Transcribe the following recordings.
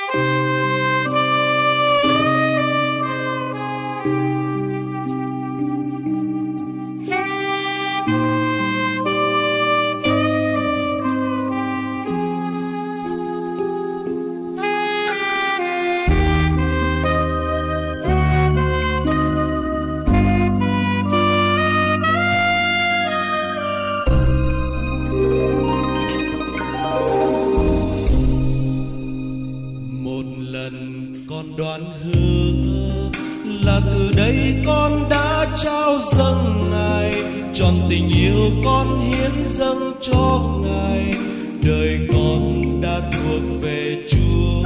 Con đoán hứa là từ đây con đã trao dâng Ngài, trọn tình yêu con hiến dâng cho Ngài, đời con đã thuộc về Chúa.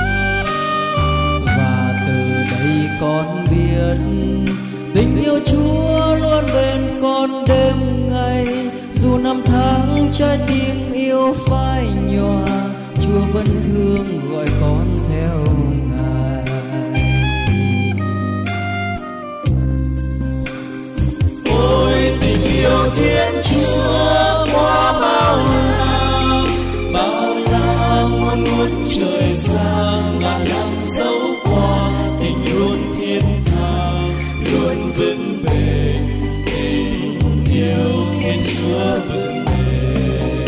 Và từ đây con biết tình yêu Chúa luôn bên con đêm ngày, dù năm tháng trái tim yêu phai nhòa, Chúa vẫn thương gọi con theo Ngài. Ôi tình yêu Thiên Chúa quá bao la muôn ngút trời xa, ngàn năm dấu qua tình luôn thiết tha, luôn vững bền. Tình yêu Thiên Chúa vững bền.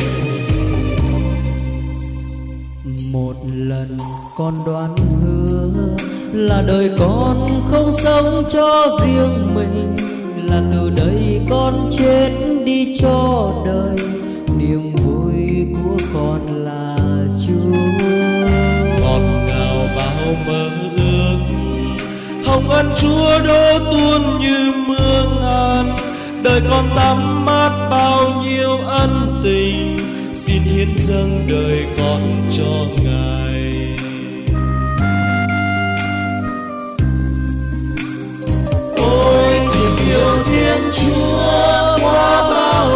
Một lần con đoán hứa là đời con không sống cho riêng mình, là từ đây con chết đi cho đời, niềm vui của con là Chúa. Ngọt ngào bao mơ ước, hồng ân Chúa đổ tuôn như mưa ngàn, đời con tắm mát bao nhiêu ân tình, xin hiến dâng đời con cho Ngài. Ôi tình yêu Thiên Chúa quá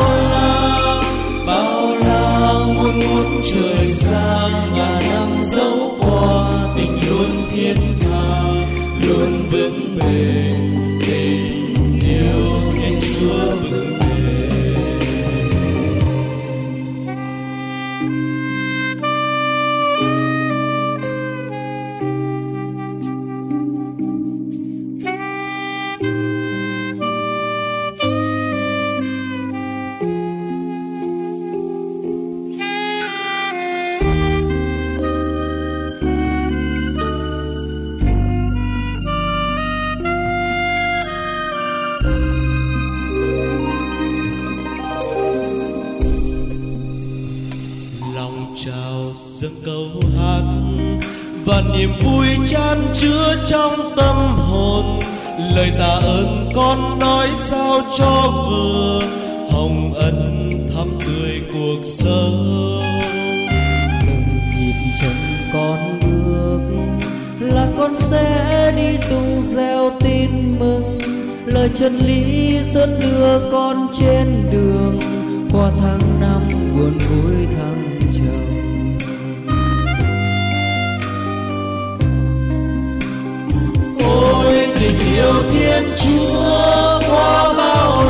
bao la muôn ngút trời xa, ngàn năm dấu qua tình luôn thiết tha, luôn vững bền. Tình yêu Thiên Chúa vững bền. Dâng câu hát và niềm vui chan chứa trong tâm hồn, lời tạ ơn con nói sao cho vừa, hồng ân thắm tươi cuộc sống. Từng nhịp chân con bước là con sẽ đi tung reo tin mừng, lời chân lý dẫn đưa con trên đường, qua tháng năm buồn vui thăng trầm. Ôi tình yêu Thiên Chúa quá bao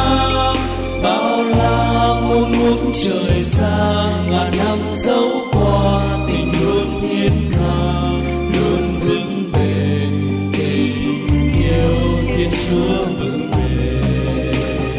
la muôn ngút trời xa, ngàn năm dấu qua tình luôn thiết tha, luôn vững bền. Tình yêu Thiên Chúa vững bền.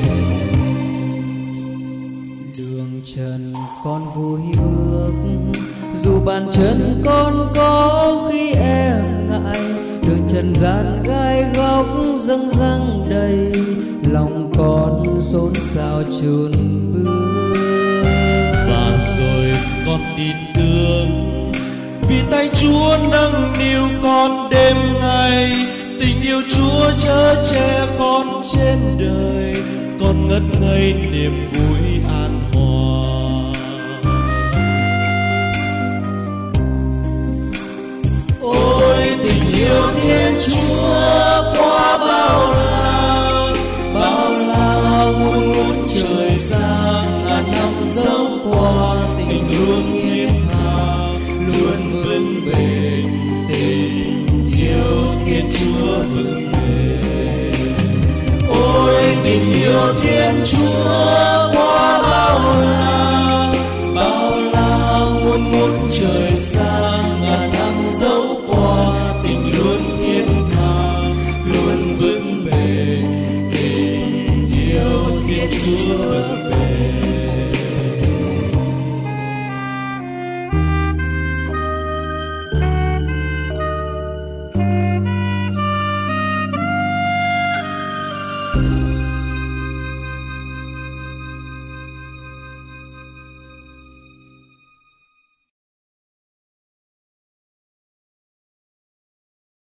Đường trần con vui bước, dù bàn chân con có khi e ngại, đường trần gian gai góc răng răng đầy, lòng con xốn xao chùn bước. Và rồi con tin tưởng vì tay Chúa nâng niu con đêm ngày, tình yêu Chúa chở che con trên đời, con ngất ngây niềm vui an hòa. Ôi tình yêu Thiên Chúa quá bao la muôn ngút trời xa, ngàn năm dấu qua tình luôn thiết tha, luôn vững bền. Tình yêu Thiên Chúa vững bền. Ôi tình yêu Thiên Chúa quá bao la muôn ngút trời xa, ngàn năm dấu qua Chúa về.